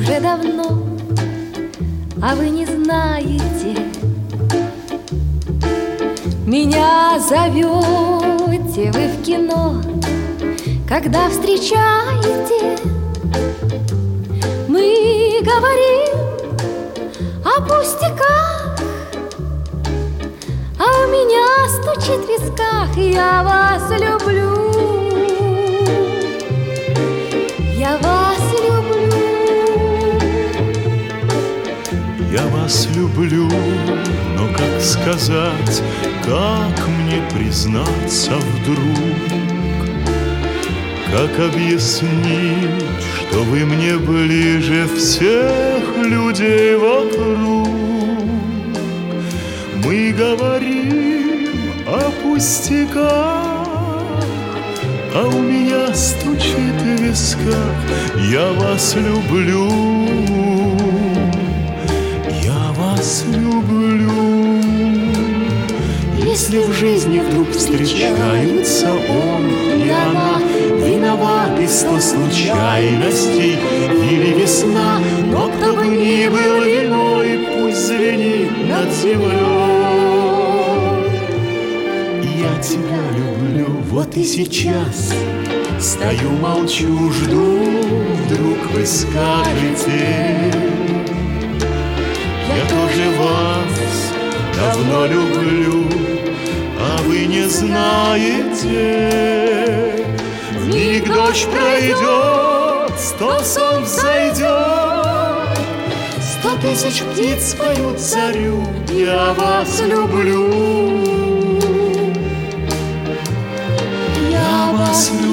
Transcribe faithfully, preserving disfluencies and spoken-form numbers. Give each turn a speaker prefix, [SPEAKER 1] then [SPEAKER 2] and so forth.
[SPEAKER 1] уже давно, а вы не знаете. Меня зовете вы в кино, когда встречаете. Мы говорим о пустяках, а у меня стучит в висках. Я вас люблю, я вас люблю.
[SPEAKER 2] Я вас люблю, но как сказать, как мне признаться вдруг? Как объяснить, что вы мне ближе всех людей вокруг? Мы говорим о пустяках, а у меня стучит в висках. Я вас люблю, я вас люблю. Если в жизни вдруг встречаются он и она, виноваты сто случайностей или весна, но кто бы ни был виной, пусть звенит над землей. Я тебя люблю, вот и сейчас стою, молчу, жду, вдруг вы скажете: я тоже вас давно люблю, а вы не знаете. Вмиг дождь пройдет, сто солнц зайдет, сто тысяч птиц поют зарю. Я вас люблю, я вас люблю.